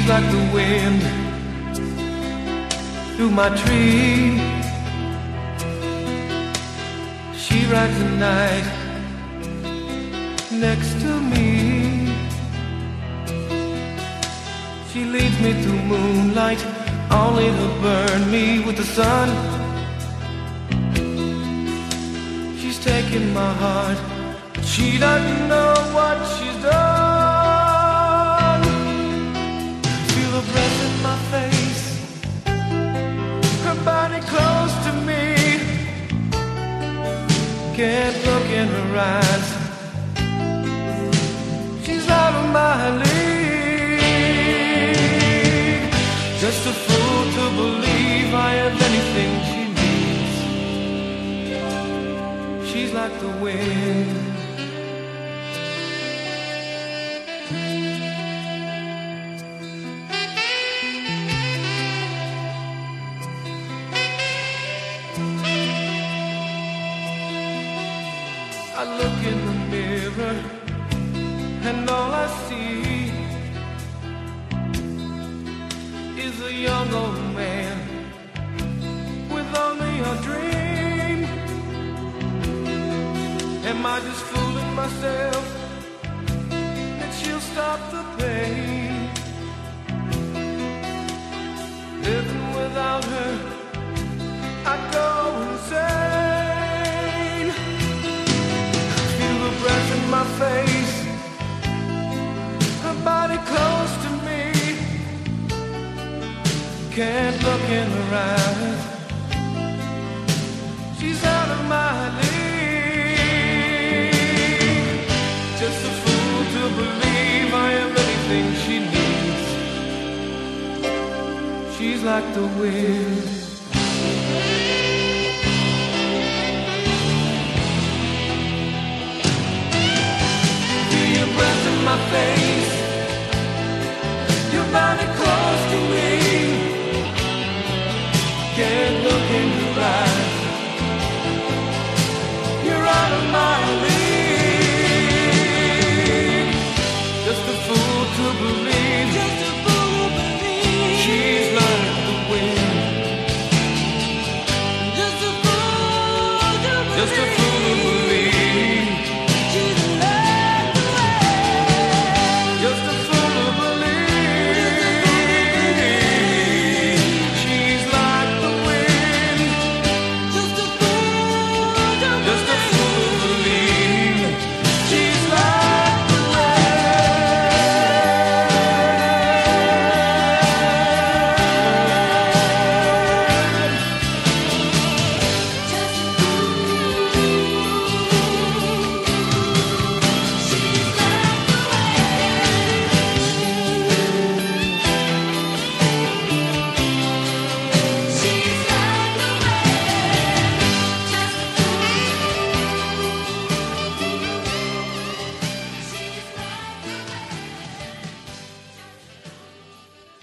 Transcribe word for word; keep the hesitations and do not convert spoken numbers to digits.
like the wind through my tree. She rides the night next to me. She leads me through moonlight, only to burn me with the sun. She's taking my heart, but she doesn't know what she's done. Feel her breath in my face, her body close to me. Can't look in her eyes, she's out of my league. Just a fool to believe I have anything she needs. She's like the wind. I look in the mirror and all I see is a young old man with only a dream. Am I just fooling myself that she'll stop the pain? Living without her, I go insane. Feel the breath in my face, her body close to me. Can't look in her eyes, she's out of my league. Just a fool to believe I am anything she needs. She's like the wind. Feel your breath in my face,